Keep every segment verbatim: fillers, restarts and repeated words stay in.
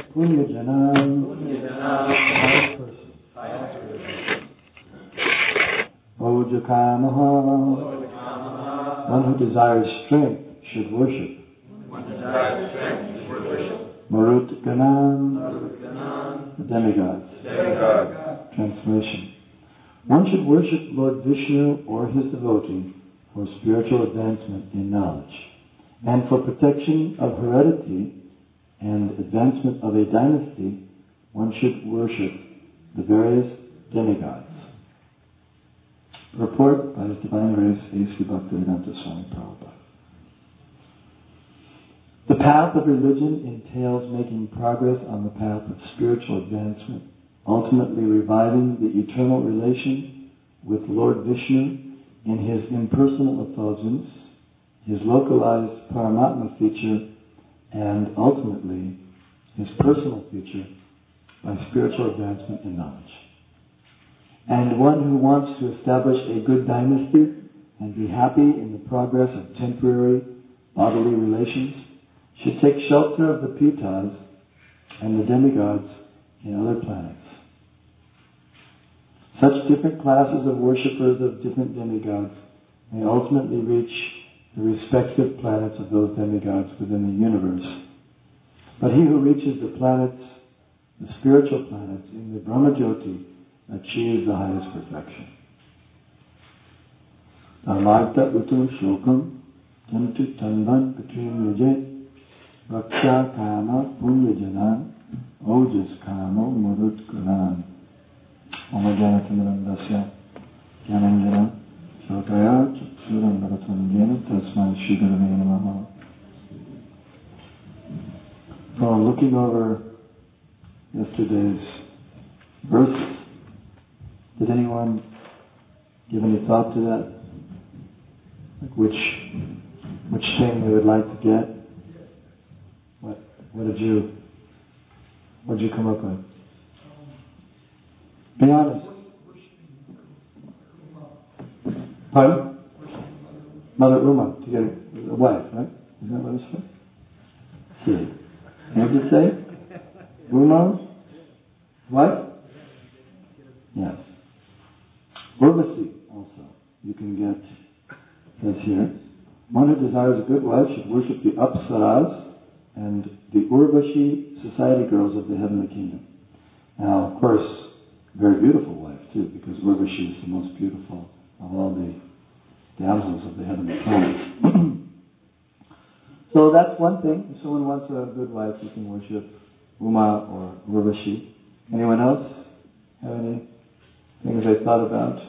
Punya Janam, five persons. Ojakamaha, one who desires strength should worship. One desires strength should worship. Marut Ganan, the The demigods. demigods. Translation. One should worship Lord Vishnu or his devotee for spiritual advancement in knowledge, and for protection of heredity and advancement of a dynasty, one should worship the various demigods. Report by His Divine Grace A C Bhaktivedanta Swami Prabhupada. The path of religion entails making progress on the path of spiritual advancement, ultimately reviving the eternal relation with Lord Vishnu in his impersonal effulgence, his localized Paramatma feature, and ultimately his personal feature by spiritual advancement in knowledge. And one who wants to establish a good dynasty and be happy in the progress of temporary bodily relations should take shelter of the Pitas and the demigods in other planets. Such different classes of worshippers of different demigods may ultimately reach the respective planets of those demigods within the universe. But he who reaches the planets, the spiritual planets, in the Brahmajyoti, achieves the highest perfection. Dharmartha utu shokam tantu tanvan patrim yajet raksha kama punya janan ojas kama murut kulan Omajanatamurandasya Gyananjana Shotaya Chaksuram Bhagatanjena Tasman Shigurave Namaha. From looking over yesterday's verses, did anyone give any thought to that? Like which which thing they would like to get? What what did you what did you come up with? Be honest. Pardon? Mother Uma, to get a wife, right? Isn't that what it's for? See. What did it say? Uma's wife? Yes. Urvasi also. You can get this here. One who desires a good wife should worship the Apsaras and the Urvashi society girls of the heavenly kingdom. Now, of course, very beautiful wife too, because Urvashi is the most beautiful of all the damsels of the heavenly planets. So that's one thing. If someone wants a good wife, you can worship Uma or Urvashi. Anyone else have any things they thought about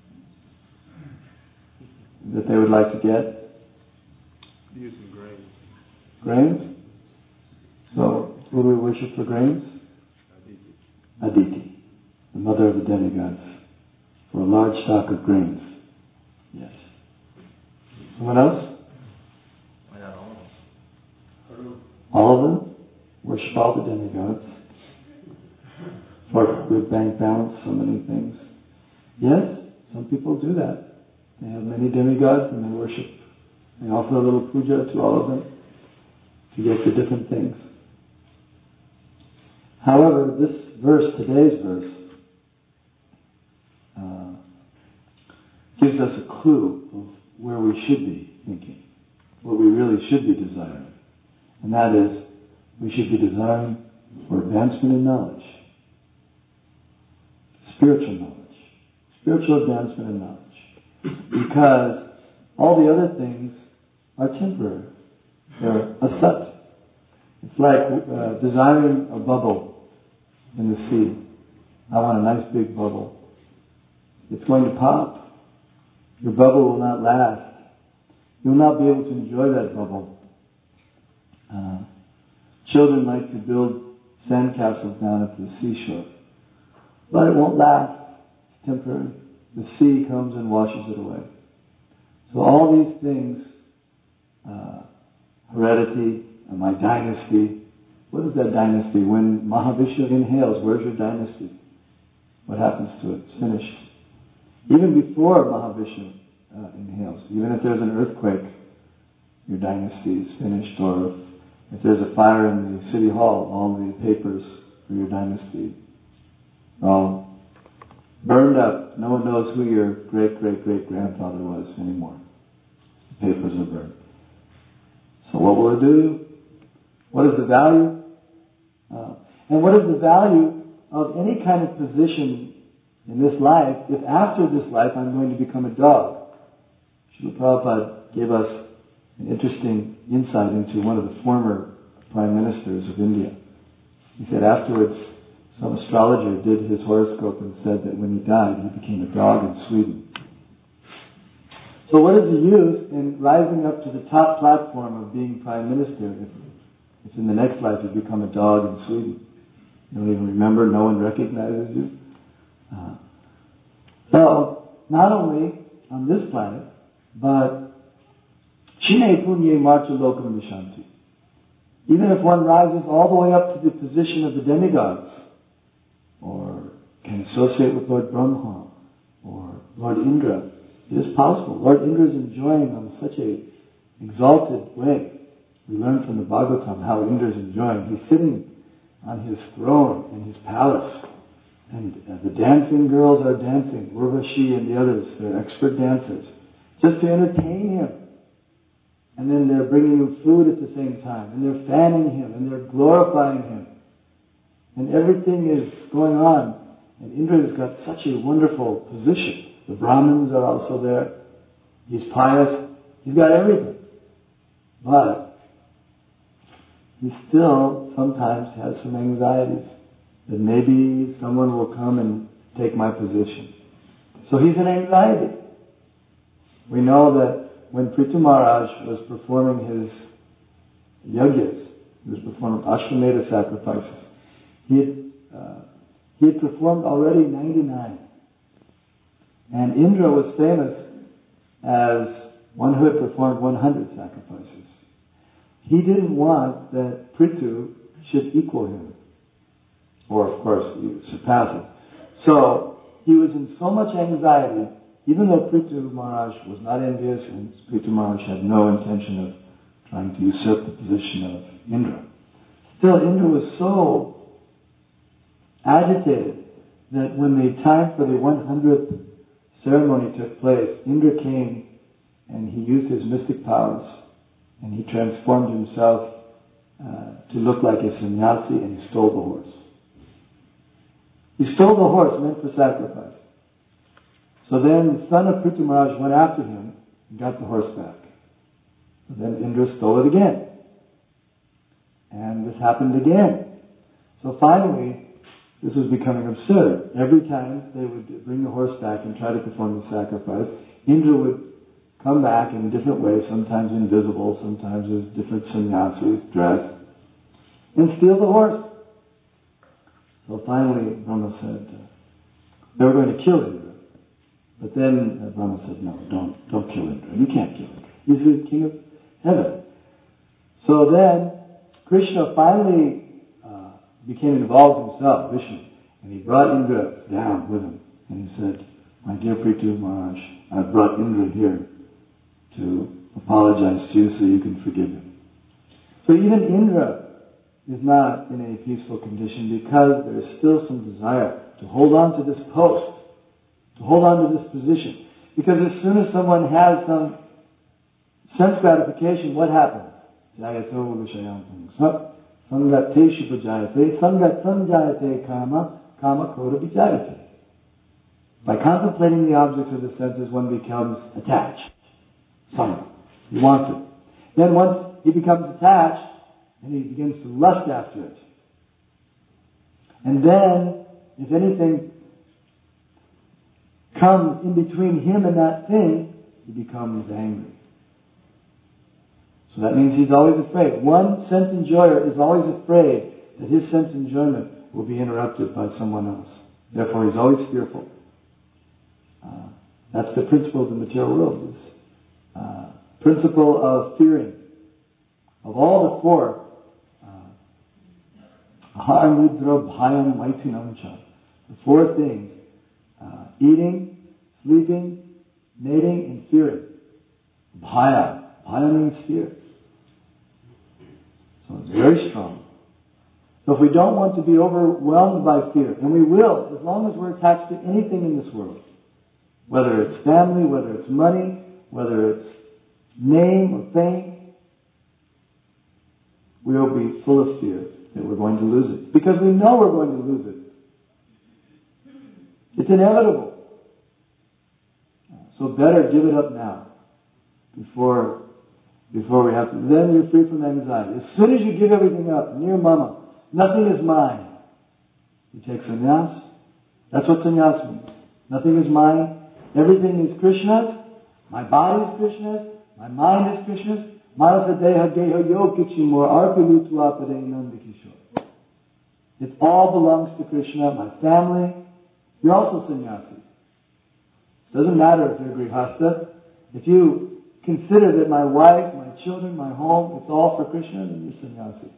that they would like to get? Using grains. Grains? So, who do we worship for grains? Aditi. Aditi, the mother of the demigods, for a large stock of grains. Yes. Someone else? Why not all of them? All of them? Worship all the demigods. For good bank balance, so many things. Yes, some people do that. They have many demigods and they worship. They offer a little puja to all of them to get the different things. However, this verse, today's verse, uh, gives us a clue of where we should be thinking, what we really should be desiring. And that is, we should be desiring for advancement in knowledge. Spiritual knowledge. Spiritual advancement in knowledge. Because all the other things are temporary. They're asat. It's like uh, desiring a bubble in the sea. I want a nice big bubble. It's going to pop. Your bubble will not last. You'll not be able to enjoy that bubble. Uh, children like to build sandcastles down at the seashore. But it won't last. It's temporary. The sea comes and washes it away. So all these things, uh, heredity, and my dynasty, what is that dynasty? When Mahavishnu inhales, where's your dynasty? What happens to it? It's finished. Even before Mahavishnu uh, inhales, even if there's an earthquake, your dynasty is finished. Or if if there's a fire in the city hall, all the papers for your dynasty are all burned up. No one knows who your great-great-great-grandfather was anymore. The papers are burned. So what will it do? What is the value? Uh, and what is the value of any kind of position in this life if after this life I'm going to become a dog? Srila Prabhupada gave us an interesting insight into one of the former prime ministers of India. He said afterwards some astrologer did his horoscope and said that when he died he became a dog in Sweden. So what is the use in rising up to the top platform of being prime minister if, if in the next life you become a dog in Sweden? You don't even remember, no one recognizes you. Uh, so, not only on this planet, but Chine punye marcha lokam vishanti. Even if one rises all the way up to the position of the demigods, or can associate with Lord Brahma, or Lord Indra, it is possible. Lord Indra is enjoying on such a exalted way. We learn from the Bhagavatam how Indra is enjoying. He's sitting on his throne in his palace, and uh, the dancing girls are dancing. Urvashi and the others, they're expert dancers, just to entertain him. And then they're bringing him food at the same time, and they're fanning him, and they're glorifying him. And everything is going on. And Indra has got such a wonderful position. The Brahmins are also there. He's pious. He's got everything. But he still sometimes has some anxieties that maybe someone will come and take my position. So he's in anxiety. We know that when Prithu Maharaj was performing his yagyas, he was performing Ashwamedha sacrifices, he had, uh, he had performed already ninety-nine. And Indra was famous as one who had performed one hundred sacrifices. He didn't want that Prithu should equal him, or of course surpass him. So he was in so much anxiety, even though Prithu Maharaj was not envious and Prithu Maharaj had no intention of trying to usurp the position of Indra. Still, Indra was so agitated that when the time for the one hundredth ceremony took place, Indra came and he used his mystic powers and he transformed himself uh, to look like a sannyasi, and he stole the horse. He stole the horse meant for sacrifice. So then the son of Prithu Maharaj went after him and got the horse back. And then Indra stole it again. And this happened again. So finally, this was becoming absurd. Every time they would bring the horse back and try to perform the sacrifice, Indra would come back in different ways, sometimes invisible, sometimes as different sannyasis dressed, and steal the horse. So finally, Brahma said, uh, they were going to kill Indra. But then uh, Brahma said, no, don't, don't kill Indra. You can't kill Indra. He's the king of heaven. So then, Krishna finally uh, became involved himself, Vishnu, and he brought Indra down with him. And he said, my dear Prithu Maharaj, I've brought Indra here to apologize to you so you can forgive him. So even Indra is not in a peaceful condition because there is still some desire to hold on to this post, to hold on to this position. Because as soon as someone has some sense gratification, what happens? Jayato vishayam sangateshu pujayate sangatam jayate kama kama krodha vijayate. By contemplating the objects of the senses, one becomes attached. Some. He wants it. Then once he becomes attached, and he begins to lust after it. And then, if anything comes in between him and that thing, he becomes angry. So that means he's always afraid. One sense enjoyer is always afraid that his sense enjoyment will be interrupted by someone else. Therefore, he's always fearful. Uh, that's the principle of the material world. This uh, principle of fearing. Of all the four, ahara, nidra, bhayam, maitunam cha, the four things, uh, eating, sleeping, mating, and fearing. Bhaya. Bhaya means fear. So it's very strong. So if we don't want to be overwhelmed by fear, and we will, as long as we're attached to anything in this world, whether it's family, whether it's money, whether it's name or fame, we'll be full of fear that we're going to lose it. Because we know we're going to lose it. It's inevitable. So better give it up now, before, before we have to. Then you're free from anxiety. As soon as you give everything up, near mama, nothing is mine. You take sannyas. That's what sannyas means. Nothing is mine. Everything is Krishna's. My body is Krishna's. My mind is Krishna's. Manasadeha geha yokichimor arpilutu apade nandikishore. It all belongs to Krishna. My family. You're also sannyasi. Doesn't matter if you're grihastha. If you consider that my wife, my children, my home, it's all for Krishna, then you're sannyasi.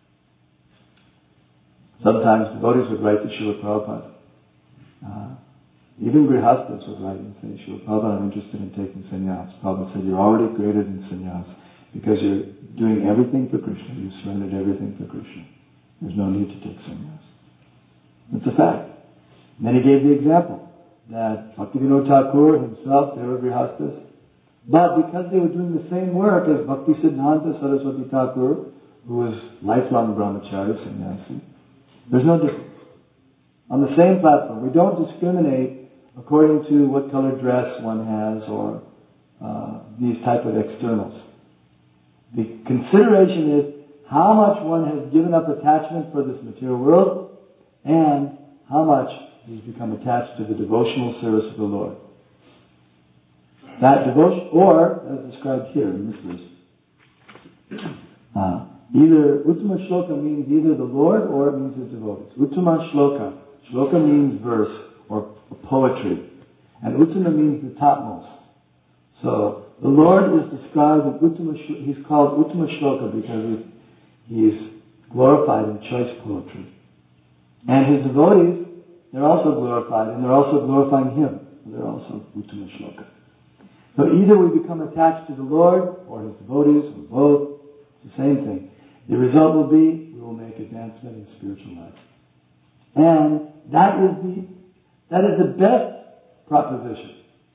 Sometimes devotees would write to Srila Prabhupada. Uh, even grihasthas would write and say, Srila Prabhupada, I'm interested in taking sannyas. Prabhupada said, you're already greater than sannyas because you're doing everything for Krishna. You surrendered everything for Krishna. There's no need to take sannyas. It's a fact. And then he gave the example that Bhaktivinoda Thakur himself, they were grihasthas, but because they were doing the same work as Bhakti Siddhanta Saraswati Thakur, who was lifelong brahmachari, sannyasi, there's no difference. On the same platform, we don't discriminate according to what color dress one has or uh, these type of externals. The consideration is how much one has given up attachment for this material world and how much he's become attached to the devotional service of the Lord. That devotion, or as described here in this verse, uh, either Uttama Shloka means either the Lord or it means his devotees. Uttama Shloka. Shloka means verse or poetry. And Uttama means the topmost. So the Lord is described in Uttama Shloka. He's called Uttama Shloka because he's, he's glorified in choice poetry. And his devotees, they're also glorified, and they're also glorifying him. They're also Uttama Shloka. So either we become attached to the Lord, or his devotees, or both. It's the same thing. The result will be, we will make advancement in spiritual life. And that is the, that is the best proposition.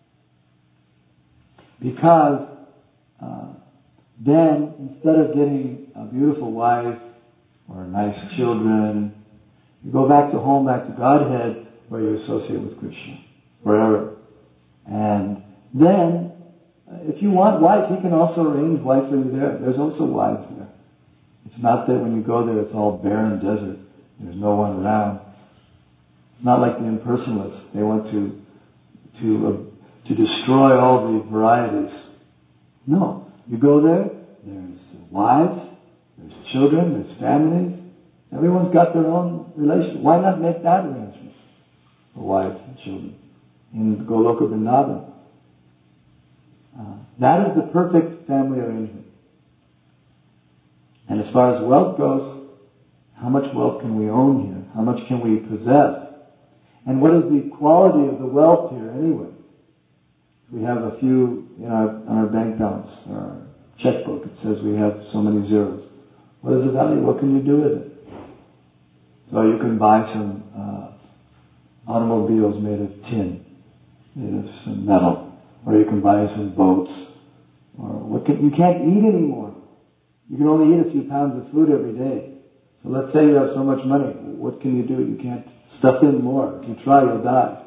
Because uh, then, instead of getting a beautiful wife, or nice children, you go back to home, back to Godhead, where you associate with Krishna forever. And then, if you want wife, he can also arrange wife for you there. There's also wives there. It's not that when you go there, it's all barren desert. There's no one around. It's not like the impersonalists. They want to to uh, to destroy all the varieties. No, you go there. There's wives. There's children. There's families. Everyone's got their own relation. Why not make that arrangement for wife and children in Goloka Vrindavan? Uh, that is the perfect family arrangement. And as far as wealth goes, how much wealth can we own here? How much can we possess? And what is the quality of the wealth here anyway? We have a few in our, on our bank balance, our checkbook. It says we have so many zeros. What is the value? What can you do with it? So you can buy some uh, automobiles made of tin, made of some metal, or you can buy some boats. Or what can, you can't eat anymore. You can only eat a few pounds of food every day. So let's say you have so much money. What can you do? You can't stuff in more. If you try, you'll die.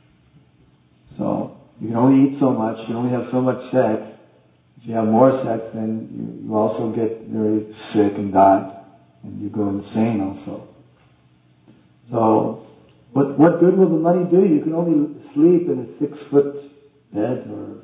So you can only eat so much. You can only have so much sex. If you have more sex, then you, you also get very sick and die. And you go insane also. So, what what good will the money do? You can only sleep in a six-foot bed, or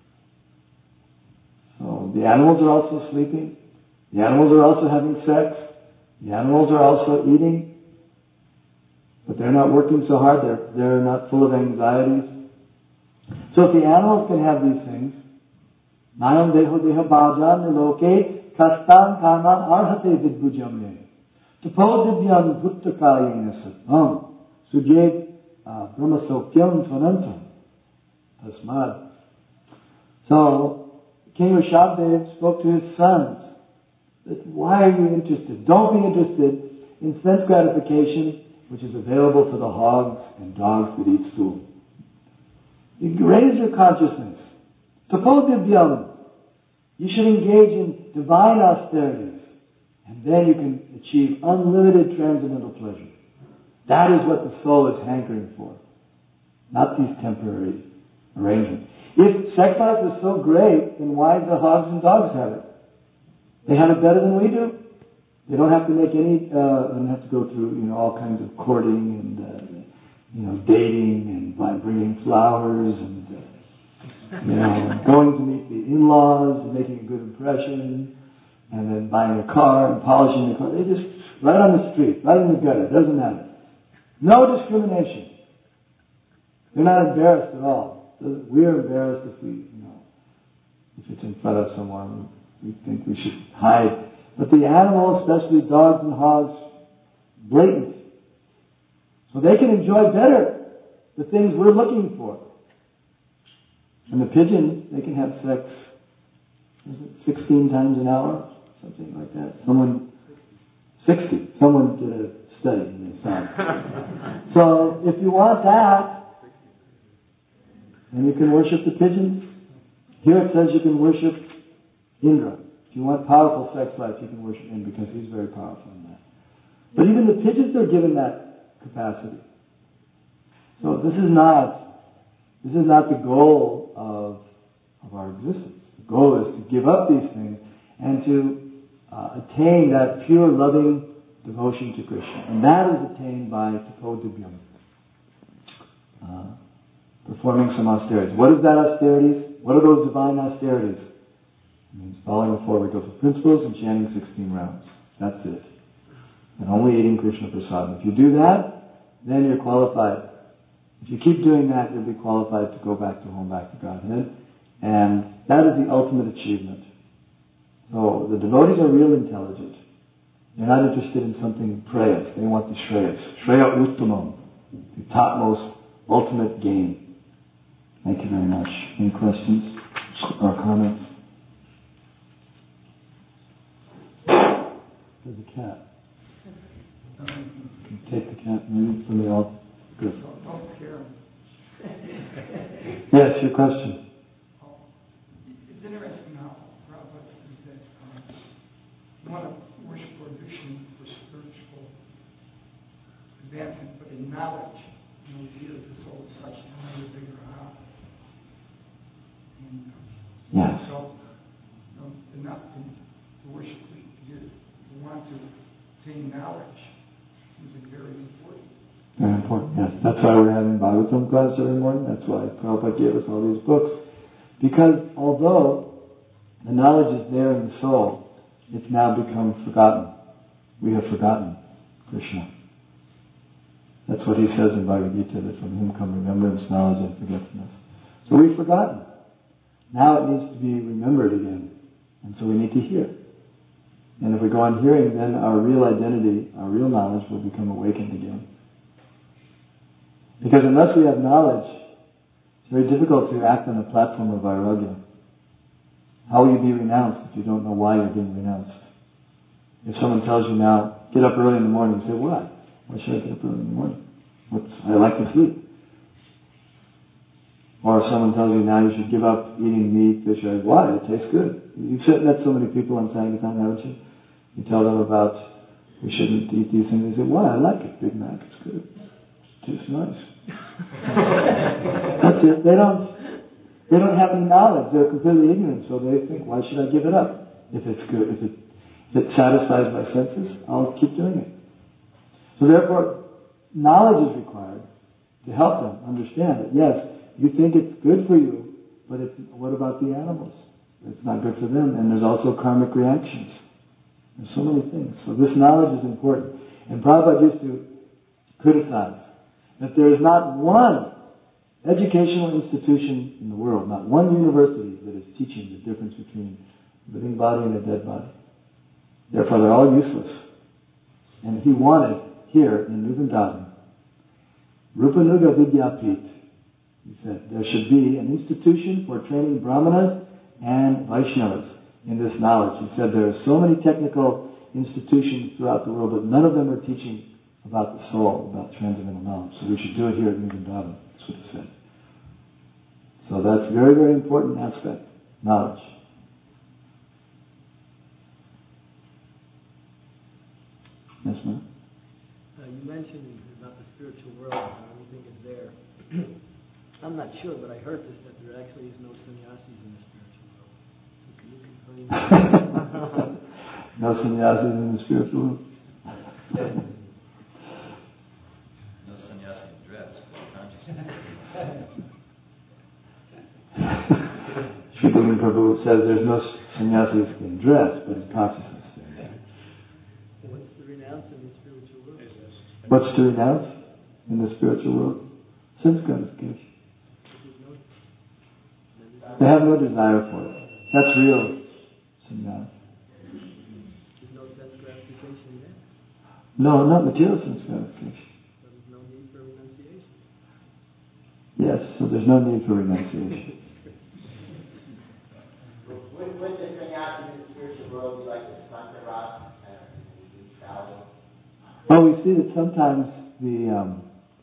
so the animals are also sleeping. The animals are also having sex. The animals are also eating, but they're not working so hard. They're they're not full of anxieties. So, if the animals can have these things, nayam deho deha bhaja niloke kastan karman arhate vidbhujamne. Tapodivyam bhuttakayena sattvam sujev brahmasokyam tvanantam tasmad. So, King Rishabdev spoke to his sons But why are you interested? Don't be interested in sense gratification, which is available for the hogs and dogs that eat stool. You raise your consciousness. Tapodivyam. You should engage in divine austerities. And then you can achieve unlimited transcendental pleasure. That is what the soul is hankering for. Not these temporary arrangements. If sex life is so great, then why do the hogs and dogs have it? They have it better than we do. They don't have to make any, uh, they don't have to go through, you know, all kinds of courting and, uh, you know, dating and by bringing flowers and, uh, you know, going to meet the in-laws and making a good impression and then buying a car and polishing the car. They just, right on the street, right in the gutter, it doesn't matter. No discrimination. They're not embarrassed at all. We're embarrassed if we, you know, if it's in front of someone, we think we should hide. But the animals, especially dogs and hogs, blatant. So they can enjoy better the things we're looking for. And the pigeons, they can have sex, is it sixteen times an hour? Something like that. Someone, sixty. Someone did a study and they saw it. So if you want that, then you can worship the pigeons. Here it says you can worship Indra. If you want powerful sex life, you can worship him because he's very powerful in that. But even the pigeons are given that capacity. So this is not, this is not the goal of, of our existence. The goal is to give up these things and to uh, attain that pure loving devotion to Krishna. And that is attained by tapodivyam. Uh, performing some austerities. What is that austerities? What are those divine austerities? It means following the Four Vigils principles and chanting sixteen rounds. That's it. And only eating Krishna Prasad. If you do that, then you're qualified. If you keep doing that, you'll be qualified to go back to home, back to Godhead. And that is the ultimate achievement. So the devotees are real intelligent. They're not interested in something preyas. They want the shreyas. Shreya uttamam. The topmost, ultimate gain. Thank you very much. Any questions or comments? There's a cat. Can you take the cat maybe from the altar? Good. Don't scare him. Yes, your question. Oh, it's interesting how Prabhupada says that um, you want to worship Lord Vishnu for spiritual advancement, but in knowledge, you know, we see that the soul is such a never figure out. And Yes. so, you know, to not to, to worship, to, get, to want to attain knowledge seems like very important. Very important, yes. That's why we're having Bhagavatam class every morning. That's why Prabhupada gave us all these books. Because although the knowledge is there in the soul, it's now become forgotten. We have forgotten Krishna. That's what he says in Bhagavad Gita, that from him come remembrance, knowledge, and forgetfulness. So we've forgotten. Now it needs to be remembered again. And so we need to hear. And if we go on hearing, then our real identity, our real knowledge will become awakened again. Because unless we have knowledge, it's very difficult to act on a platform of vairagya. How will you be renounced if you don't know why you're being renounced? If someone tells you now, get up early in the morning, you say, why? Why should I get up early in the morning? What's, I like to sleep. Or if someone tells you now you should give up eating meat, fish, or why? It tastes good. You've met so many people on Sankirtan, haven't you? You tell them about, we shouldn't eat these things. They say, why? I like it. Big Mac, it's good. It's nice. That's it. They don't, they don't have any knowledge. They're completely ignorant. So they think, why should I give it up? If it's good, if it, if it satisfies my senses, I'll keep doing it. So therefore, knowledge is required to help them understand that, yes, you think it's good for you, but it's, what about the animals? It's not good for them. And there's also karmic reactions. There's so many things. So this knowledge is important. And Prabhupada used to criticize that there is not one educational institution in the world, not one university that is teaching the difference between a living body and a dead body. Therefore, they're all useless. And he wanted here in Vrindavan, Rupanuga Vidyapit, he said, there should be an institution for training Brahmanas and Vaishnavas in this knowledge. He said there are so many technical institutions throughout the world, but none of them are teaching about the soul, about transcendental knowledge. So we should do it here at New Vrindavan. That's what he said. So that's a very, very important aspect, knowledge. Yes, ma'am? Uh, you mentioned about the spiritual world, how everything is there. I'm not sure, but I heard this, that there actually is no sannyasis in the spiritual world. So can you confirm that? No sannyasis in the spiritual world? No sannyasi in dress, but consciousness. Sri Govind Prabhu says there's no sannyasis in dress, but in consciousness. What's to renounce in the spiritual world? What's to renounce in the spiritual world? Sense gratification. They have no desire for it. That's real sannyas. There's no sense gratification there? No, not material sense gratification. So there's no need for renunciation? Yes, so there's no need for renunciation. Would, would the sannyasi in the spiritual world be like the Sankaras and the travel? Well, we see that sometimes the, um,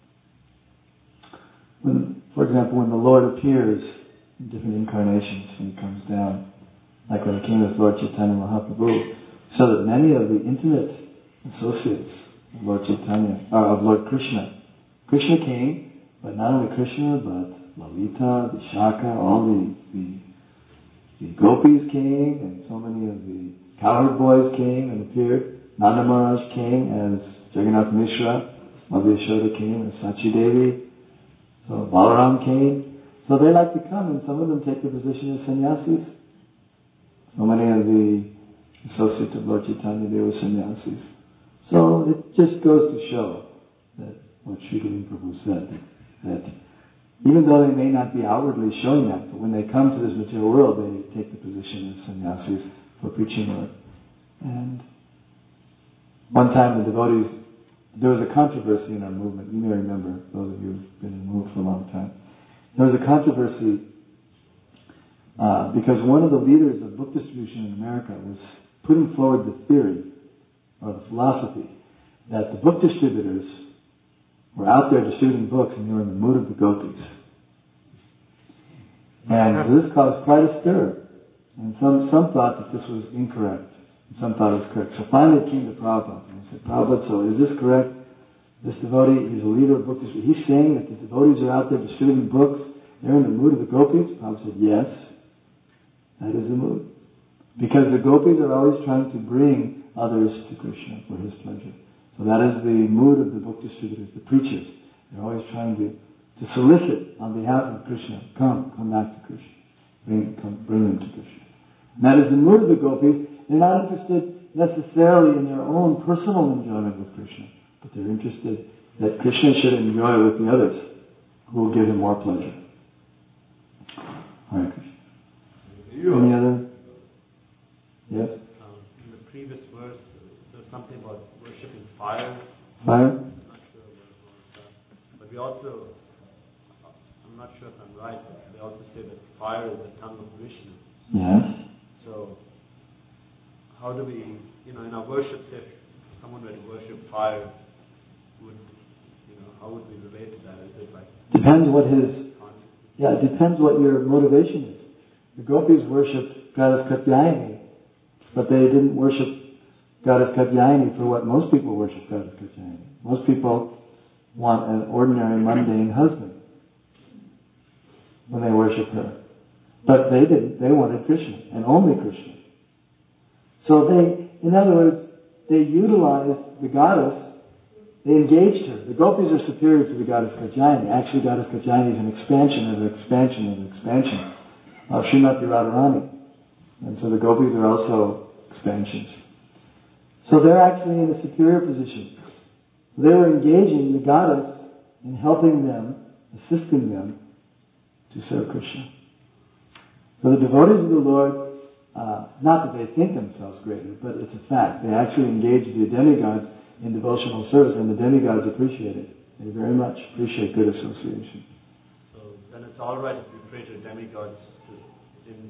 when, for example, when the Lord appears in different incarnations, when he comes down, like when he came as Lord Chaitanya Mahaprabhu, so that many of the intimate associates of Lord Chaitanya, or of Lord Krishna, Krishna came, but not only Krishna, but Lalita, Vishaka, all the, the, the gopis came, and so many of the cowherd boys came and appeared. Nanda Maharaj came as Jagannath Mishra, Mother Yashoda came as Sachi Devi, so Balaram came. So they like to come, and some of them take the position as sannyasis. So many of the associates of Lord Chaitanya, they were sannyasis. So it just goes to show that what Sri Govind Prabhu said, that even though they may not be outwardly showing that, but when they come to this material world, they take the position as sannyasis for preaching Lord. And one time the devotees, there was a controversy in our movement. You may remember, those of you who've been in the movement for a long time. There was a controversy uh, because one of the leaders of book distribution in America was putting forward the theory or the philosophy that the book distributors were out there distributing books and they were in the mood of the gopis. And this caused quite a stir. And some, some thought that this was incorrect. And some thought it was correct. So finally it came to Prabhupada. And he said, Prabhupada, so is this correct? This devotee, he's a leader of book distribution. He's saying that the devotees are out there distributing books. They're in the mood of the gopis. Prabhupada said, yes, that is the mood. Because the gopis are always trying to bring others to Krishna for his pleasure. So that is the mood of the book distributors, the preachers. They're always trying to, to solicit on behalf of Krishna. Come, come back to Krishna. Bring, come, bring them to Krishna. And that is the mood of the gopis. They're not interested necessarily in their own personal enjoyment with Krishna, but they're interested that Krishna should enjoy with the others who will give him more pleasure. Hare Krishna. Any other? Yes? Um, in the previous verse, there's something about worshipping fire. Fire? I'm not sure what it was. Uh, but we also, I'm not sure if I'm right, but they also say that fire is the tongue of Vishnu. Yes. So, how do we, you know, in our worship, say if someone were to worship fire, would, you know, how would we relate to that? Is it like... Depends what his... Yeah, it depends what your motivation is. The gopis worshipped Goddess Katyayani, but they didn't worship Goddess Katyayani for what most people worship Goddess Katyayani. Most people want an ordinary, mundane husband when they worship her. But they didn't. They wanted Krishna, and only Krishna. So they, in other words, they utilized the goddess, they engaged her. The gopis are superior to the Goddess Katyayani. Actually, Goddess Katyayani is an expansion of an expansion of an expansion of Srimati Radharani. And so the gopis are also expansions. So they're actually in a superior position. They were engaging the goddess in helping them, assisting them to serve Krishna. So the devotees of the Lord, uh, not that they think themselves greater, but it's a fact. They actually engage the demigods in devotional service, and the demigods appreciate it. They very much appreciate good association. So then it's all right if we pray to demigods to, in, with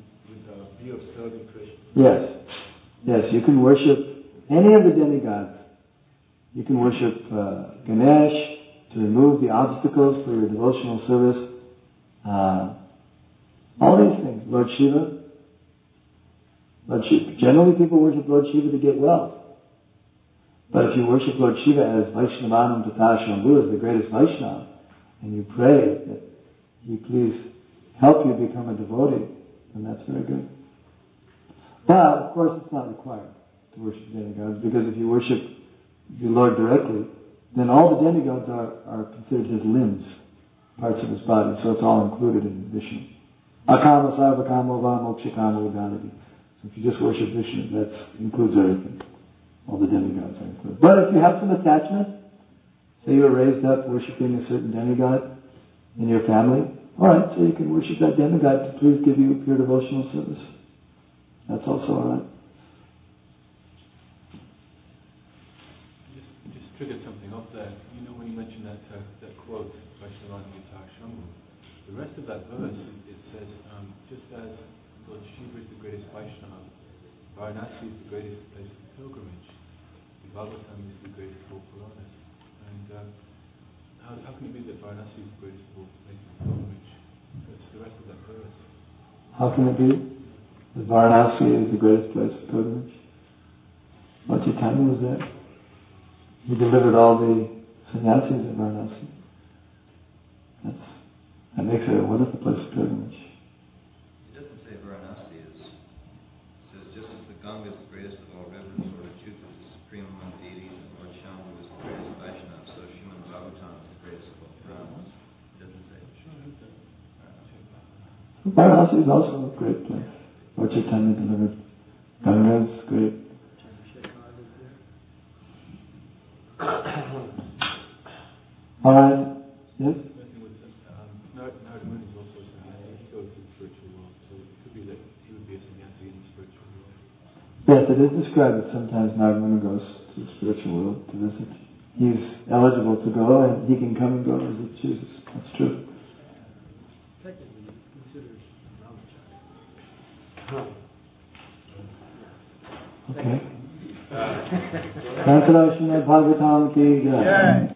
uh, view of serving Krishna. Yes. Yes, you can worship any of the demigods. You can worship uh, Ganesh to remove the obstacles for your devotional service. Uh, all these things. Lord Shiva. Lord Shiva. Generally people worship Lord Shiva to get wealth. But if you worship Lord Shiva as Vaishnavanam Tata Shambhu, as the greatest Vaishnava, and you pray that he please help you become a devotee, then that's very good. But, of course, it's not required to worship demigods, because if you worship the Lord directly, then all the demigods are, are considered his limbs, parts of his body, so it's all included in Vishnu. Akama sarvakama va mokshakama udanadi. So if you just worship Vishnu, that includes everything. All the demigods are included. But if you have some attachment, say you were raised up worshipping a certain demigod in your family, alright, so you can worship that demigod to please give you pure devotional service. That's also alright. Just, just triggered something off there. You know when you mentioned that uh, that quote, Vaishnavan Vitar Shambhu, the rest of that verse, it, it says, um, just as Lord Shiva is the greatest Vaishnava, Varanasi is the greatest place of pilgrimage, and Bhagavatam is the greatest of all Puranas. And uh, how, how can it be that Varanasi is the greatest of all places of pilgrimage? That's the rest of that verse. How can it be that Varanasi is the greatest place of pilgrimage? What Chaitanya was there. He delivered all the sannyasis at Varanasi. That's, that makes it a wonderful place of pilgrimage. It doesn't say Varanasi is. It says just as the Ganga is the greatest of all rivers, Lord Achyuta is the supreme among deities, and Lord Shambhu is the greatest Vaishnava, so Srimad Bhagavatam is the greatest of all Puranas. It doesn't say. So Varanasi is also a great place. Lord Chaitanya delivered. Ganga is great. Alright. Yes? Narada Muni is also a sannyasi. He goes to the spiritual world, so it could be that he would be a sannyasi in the spiritual world. Yes, it is described that sometimes Narada Muni goes to the spiritual world to visit. He's eligible to go, and he can come and go as he chooses. That's true. Technically, it's considered brahmachari. Okay. Sankara Srimad Bhagavatam ki jai.